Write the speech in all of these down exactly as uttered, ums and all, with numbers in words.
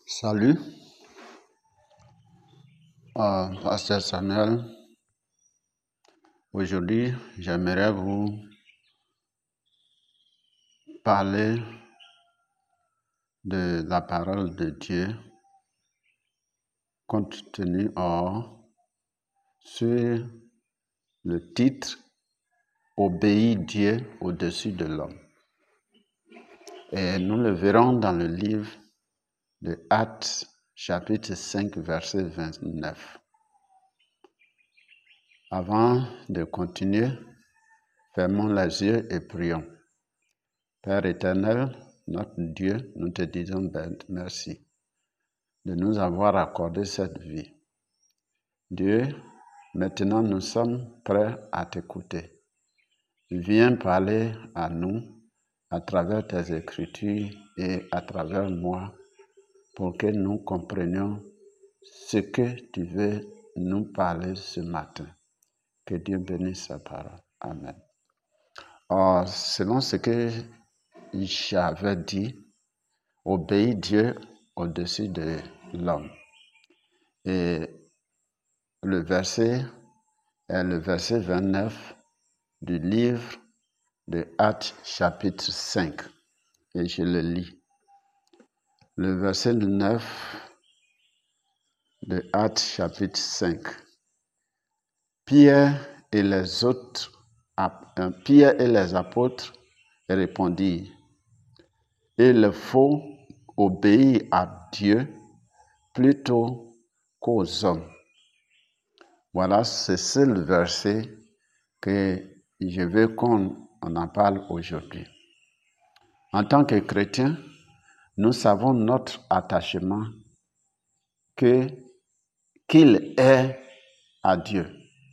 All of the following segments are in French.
Salut, euh, Pasteur Samuel. Aujourd'hui, j'aimerais vous parler de la parole de Dieu compte tenu or sur le titre Obéis Dieu au-dessus de l'homme. Et nous le verrons dans le livre de Actes, chapitre cinq, verset vingt-neuf. Avant de continuer, fermons les yeux et prions. Père éternel, notre Dieu, nous te disons merci de nous avoir accordé cette vie. Dieu, maintenant nous sommes prêts à t'écouter. Viens parler à nous à travers tes écritures et à travers moi pour que nous comprenions ce que tu veux nous parler ce matin. Que Dieu bénisse sa parole. Amen. Or, selon ce que j'avais dit, obéis Dieu au-dessus de l'homme. Et le verset est le verset vingt-neuf du livre de Actes chapitre cinq. Et je le lis. Le verset neuf de Actes chapitre cinq. Pierre et les autres, Pierre et les apôtres répondirent: il faut obéir à Dieu plutôt qu'aux hommes. Voilà, c'est ce le verset que je veux qu'on en parle aujourd'hui. En tant que chrétiens, nous savons notre attachement que, qu'il est à Dieu.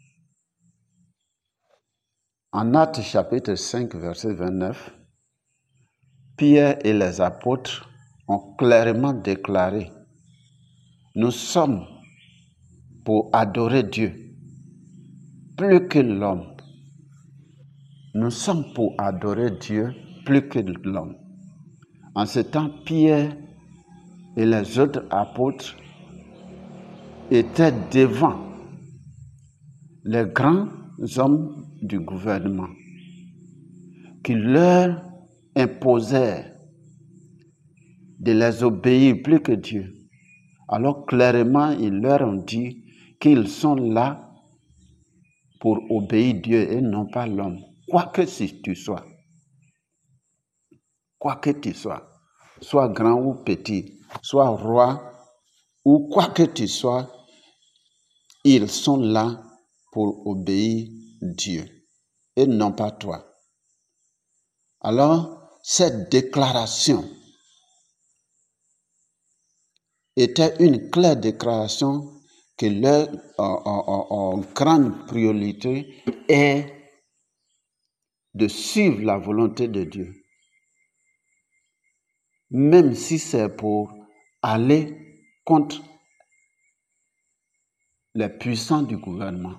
En Actes chapitre cinq, verset vingt-neuf, Pierre et les apôtres ont clairement déclaré: nous sommes pour adorer Dieu plus que l'homme. Nous sommes pour adorer Dieu plus que l'homme. En ce temps, Pierre et les autres apôtres étaient devant les grands hommes du gouvernement qui leur imposèrent de les obéir plus que Dieu. Alors clairement, ils leur ont dit qu'ils sont là pour obéir Dieu et non pas l'homme. Quoi que si tu sois, quoi que tu sois, soit grand ou petit, soit roi ou quoi que tu sois, ils sont là pour obéir Dieu et non pas toi. Alors, cette déclaration était une claire déclaration que leur euh, euh, euh, grande priorité est de suivre la volonté de Dieu. Même si c'est pour aller contre les puissants du gouvernement.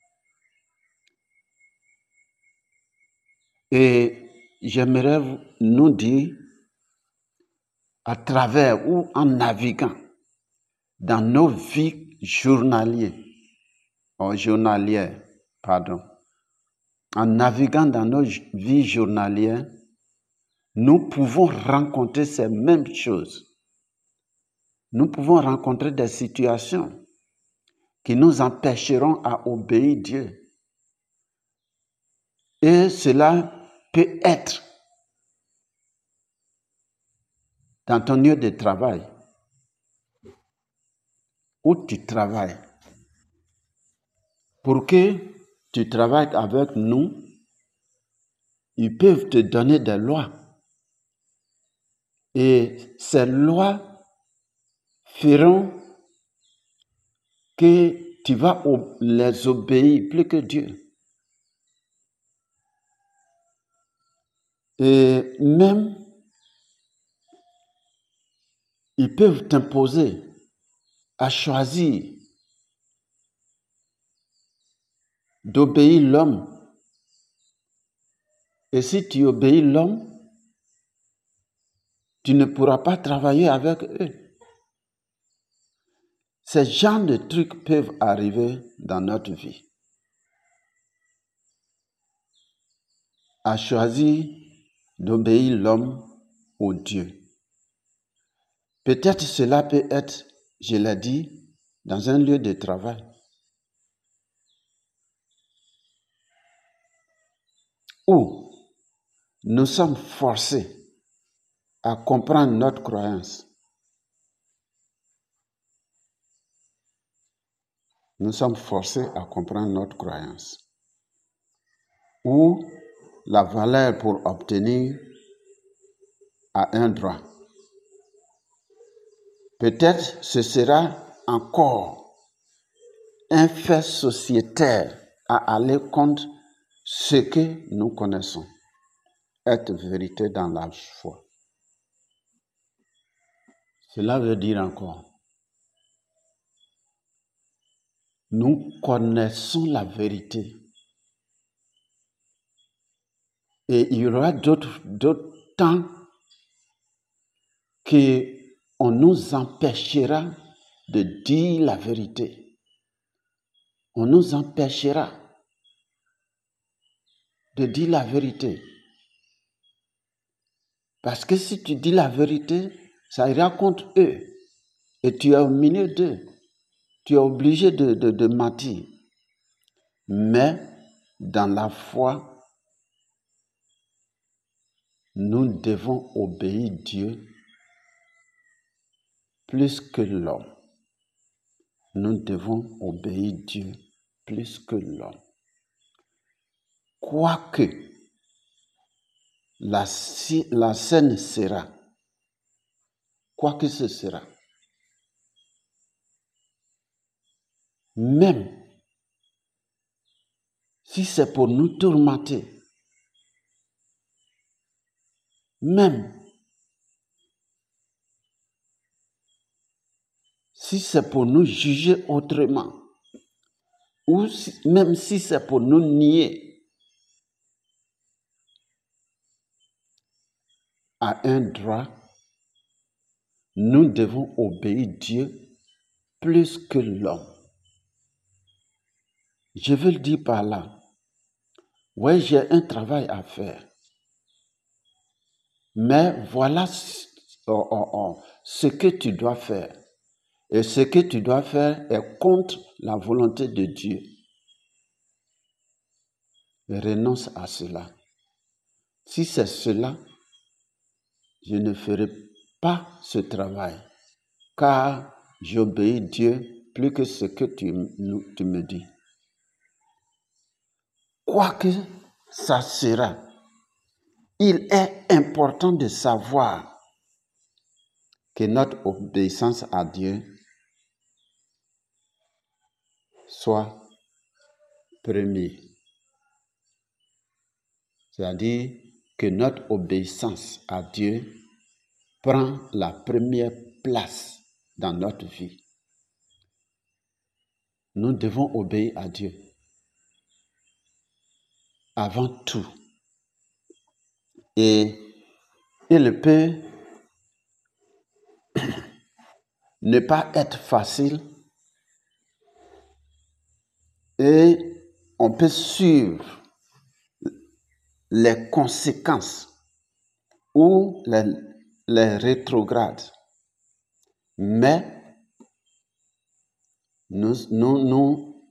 Et j'aimerais nous dire, à travers ou en naviguant dans nos vies journalières, ou journalières, pardon, en naviguant dans nos vies journalières, nous pouvons rencontrer ces mêmes choses. Nous pouvons rencontrer des situations qui nous empêcheront à obéir Dieu. Et cela peut être dans ton lieu de travail, où tu travailles. Pour que tu travailles avec nous, ils peuvent te donner des lois. Et ces lois feront que tu vas les obéir plus que Dieu. Et même, ils peuvent t'imposer à choisir d'obéir l'homme. Et si tu obéis l'homme, tu ne pourras pas travailler avec eux. Ces genres de trucs peuvent arriver dans notre vie. A choisi d'obéir l'homme au Dieu. Peut-être cela peut être, je l'ai dit, dans un lieu de travail. Où nous sommes forcés à comprendre notre croyance. Nous sommes forcés à comprendre notre croyance. Ou la valeur pour obtenir à un droit. Peut-être ce sera encore un fait sociétaire à aller contre ce que nous connaissons être vérité dans la foi. Cela veut dire encore, nous connaissons la vérité. Et il y aura d'autres, d'autres temps qu'on nous empêchera de dire la vérité. On nous empêchera de dire la vérité. Parce que si tu dis la vérité, ça ira contre eux. Et tu es au milieu d'eux. Tu es obligé de, de, de mentir. Mais dans la foi, nous devons obéir Dieu plus que l'homme. Nous devons obéir Dieu plus que l'homme. Quoique la, la scène sera, quoi que ce sera, même si c'est pour nous tourmenter, même si c'est pour nous juger autrement, ou si, même si c'est pour nous nier à un droit, nous devons obéir Dieu plus que l'homme. Je veux le dire par là. Oui, j'ai un travail à faire. Mais voilà oh, oh, oh, ce que tu dois faire. Et ce que tu dois faire est contre la volonté de Dieu. Renonce à cela. Si c'est cela, je ne ferai pas ce travail, car j'obéis Dieu plus que ce que tu, tu me dis. Quoi que ça sera, il est important de savoir que notre obéissance à Dieu soit première. C'est-à-dire que notre obéissance à Dieu prend la première place dans notre vie. Nous devons obéir à Dieu avant tout. Et il peut ne pas être facile et on peut suivre les conséquences ou les, les rétrogrades. Mais nous, nous, nous,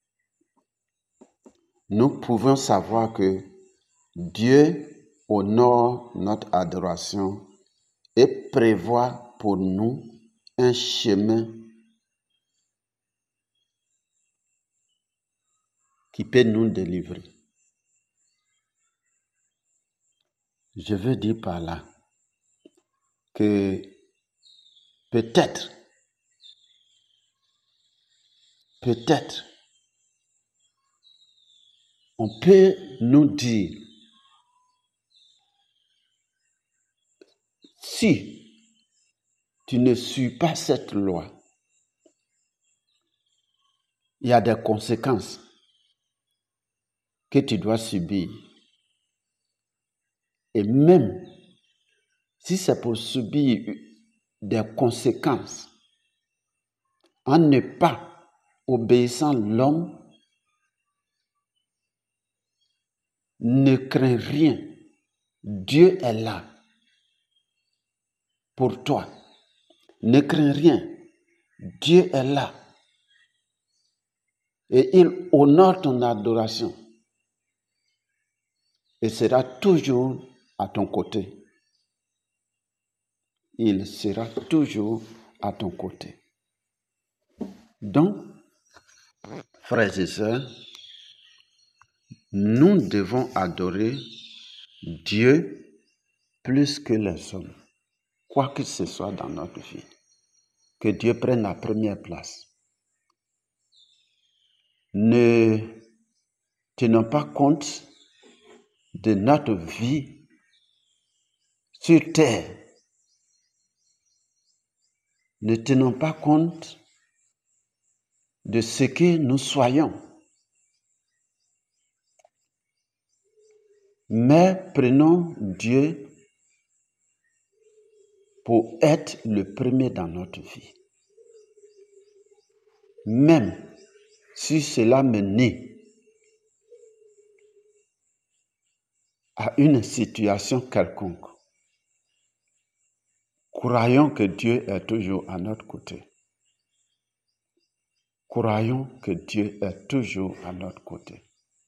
nous pouvons savoir que Dieu honore notre adoration et prévoit pour nous un chemin qui peut nous délivrer. Je veux dire par là que peut-être, peut-être, on peut nous dire, si tu ne suis pas cette loi, il y a des conséquences que tu dois subir. Et même si c'est pour subir des conséquences en ne pas obéissant l'homme, ne crains rien. Dieu est là pour toi. Ne crains rien. Dieu est là. Et il honore ton adoration. Et sera toujours à ton côté. Il sera toujours à ton côté. Donc, frères et sœurs, nous devons adorer Dieu plus que les hommes, quoi que ce soit dans notre vie. Que Dieu prenne la première place. Ne tenons pas compte de notre vie sur terre. Ne tenons pas compte de ce que nous soyons. Mais prenons Dieu pour être le premier dans notre vie. Même si cela menait à une situation quelconque, croyons que Dieu est toujours à notre côté. Croyons que Dieu est toujours à notre côté.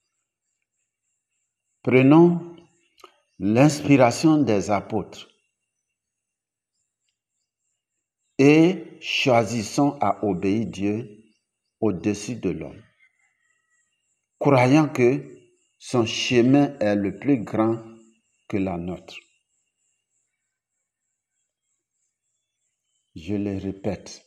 Prenons l'inspiration des apôtres et choisissons à obéir Dieu au-dessus de l'homme, croyant que son chemin est le plus grand que la nôtre. Je le répète,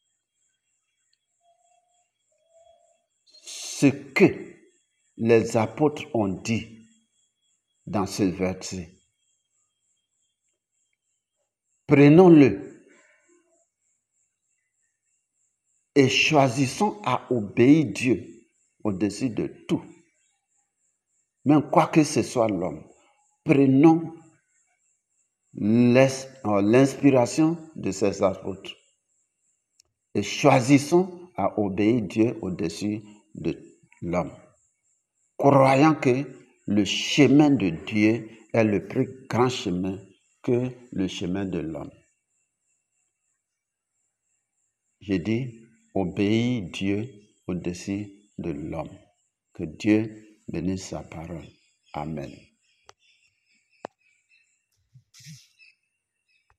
ce que les apôtres ont dit dans ce verset, prenons-le et choisissons à obéir Dieu au-dessus de tout. Même quoi que ce soit l'homme, prenons l'inspiration de ces apôtres et choisissons à obéir Dieu au-dessus de l'homme, croyant que le chemin de Dieu est le plus grand chemin que le chemin de l'homme. J'ai dit, obéir Dieu au-dessus de l'homme. Que Dieu bénisse sa parole. Amen.